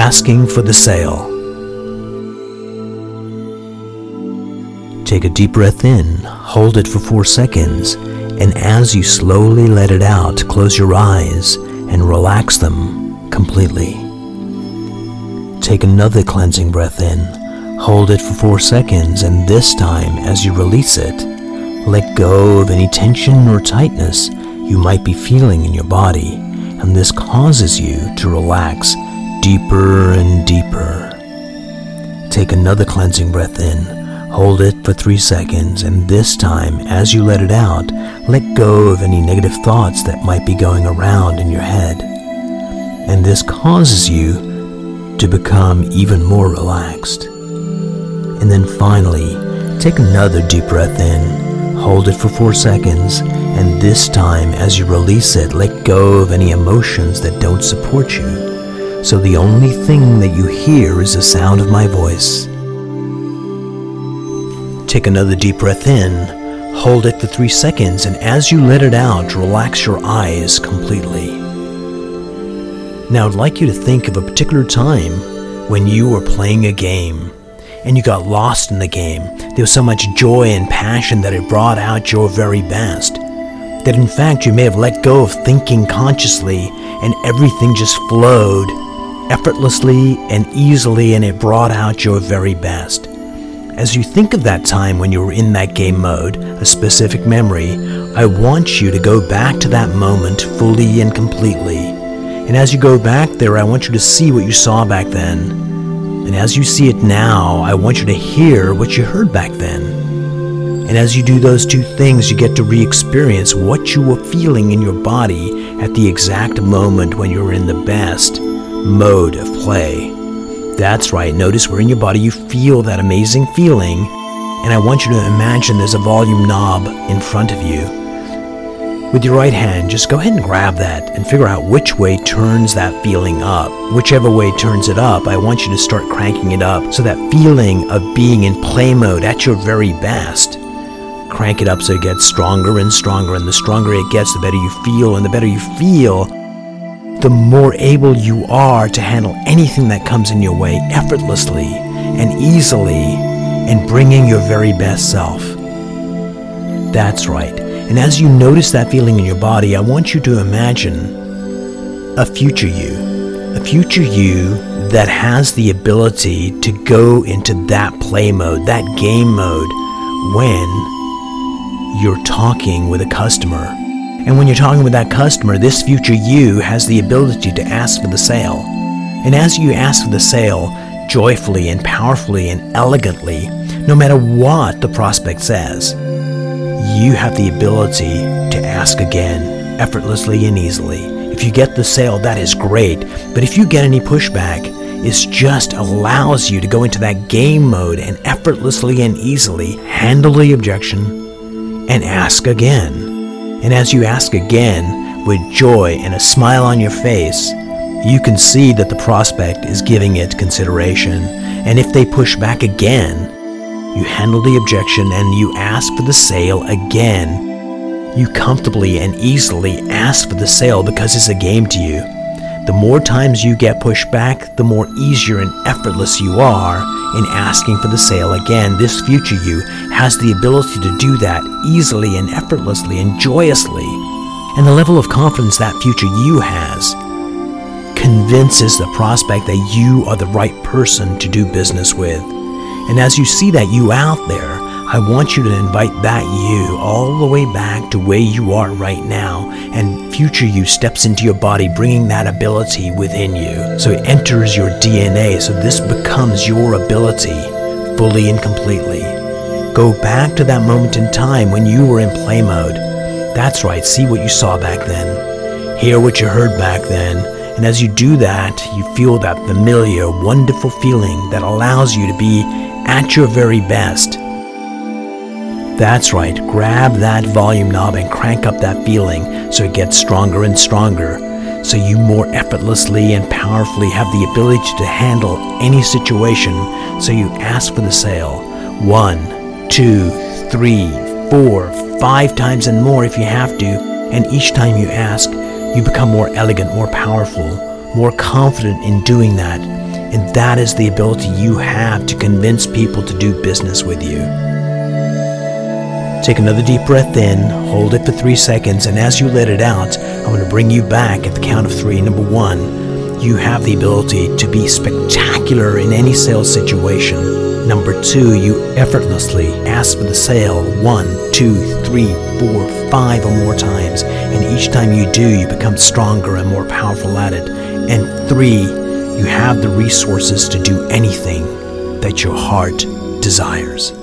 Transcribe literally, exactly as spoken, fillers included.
asking for the sale. Take a deep breath in, hold it for four seconds, and as you slowly let it out, close your eyes and relax them completely. Take another cleansing breath in, hold it for four seconds, and this time, as you release it, let go of any tension or tightness you might be feeling in your body, and this causes you to relax deeper and deeper. Take another cleansing breath in, hold it for three seconds, and this time, as you let it out, let go of any negative thoughts that might be going around in your head. And this causes you to become even more relaxed. And then finally, take another deep breath in, hold it for four seconds, and this time, as you release it, let go of any emotions that don't support you. So the only thing that you hear is the sound of my voice. Take another deep breath in, hold it for three seconds, and as you let it out, relax your eyes completely. Now I'd like you to think of a particular time when you were playing a game and you got lost in the game. There was so much joy and passion that it brought out your very best, that in fact you may have let go of thinking consciously and everything just flowed effortlessly and easily, and it brought out your very best. As you think of that time when you were in that game mode, a specific memory, I want you to go back to that moment fully and completely. And as you go back there, I want you to see what you saw back then. And as you see it now, I want you to hear what you heard back then. And as you do those two things, you get to re-experience what you were feeling in your body at the exact moment when you were in the best mode of play. That's right, notice where in your body you feel that amazing feeling, and I want you to imagine there's a volume knob in front of you. With your right hand, just go ahead and grab that and figure out which way turns that feeling up. Whichever way turns it up, I want you to start cranking it up, so that feeling of being in play mode at your very best. Crank it up so it gets stronger and stronger, and the stronger it gets, the better you feel, and the better you feel, the more able you are to handle anything that comes in your way effortlessly and easily, and bringing your very best self. That's right. And as you notice that feeling in your body, I want you to imagine a future you, a future you that has the ability to go into that play mode, that game mode, when you're talking with a customer. And when you're talking with that customer, this future you has the ability to ask for the sale. And as you ask for the sale, joyfully and powerfully and elegantly, no matter what the prospect says, you have the ability to ask again, effortlessly and easily. If you get the sale, that is great. But if you get any pushback, it just allows you to go into that game mode and effortlessly and easily handle the objection and ask again. And as you ask again, with joy and a smile on your face, you can see that the prospect is giving it consideration. And if they push back again, you handle the objection and you ask for the sale again. You comfortably and easily ask for the sale because it's a game to you. The more times you get pushed back, the more easier and effortless you are in asking for the sale again. This future you has the ability to do that easily and effortlessly and joyously. And the level of confidence that future you has convinces the prospect that you are the right person to do business with. And as you see that you out there, I want you to invite that you all the way back to where you are right now, and future you steps into your body, bringing that ability within you. So it enters your D N A, so this becomes your ability fully and completely. Go back to that moment in time when you were in play mode. That's right, see what you saw back then. Hear what you heard back then. And as you do that, you feel that familiar, wonderful feeling that allows you to be at your very best. That's right, grab that volume knob and crank up that feeling so it gets stronger and stronger, so you more effortlessly and powerfully have the ability to handle any situation. So you ask for the sale one, two, three, four, five times and more if you have to, and each time you ask, you become more elegant, more powerful, more confident in doing that. And that is the ability you have to convince people to do business with you. Take another deep breath in, hold it for three seconds, and as you let it out, I'm going to bring you back at the count of three. Number one, you have the ability to be spectacular in any sales situation. Number two, you effortlessly ask for the sale one, two, three, four, five or more times, and each time you do, you become stronger and more powerful at it. And three, you have the resources to do anything that your heart desires.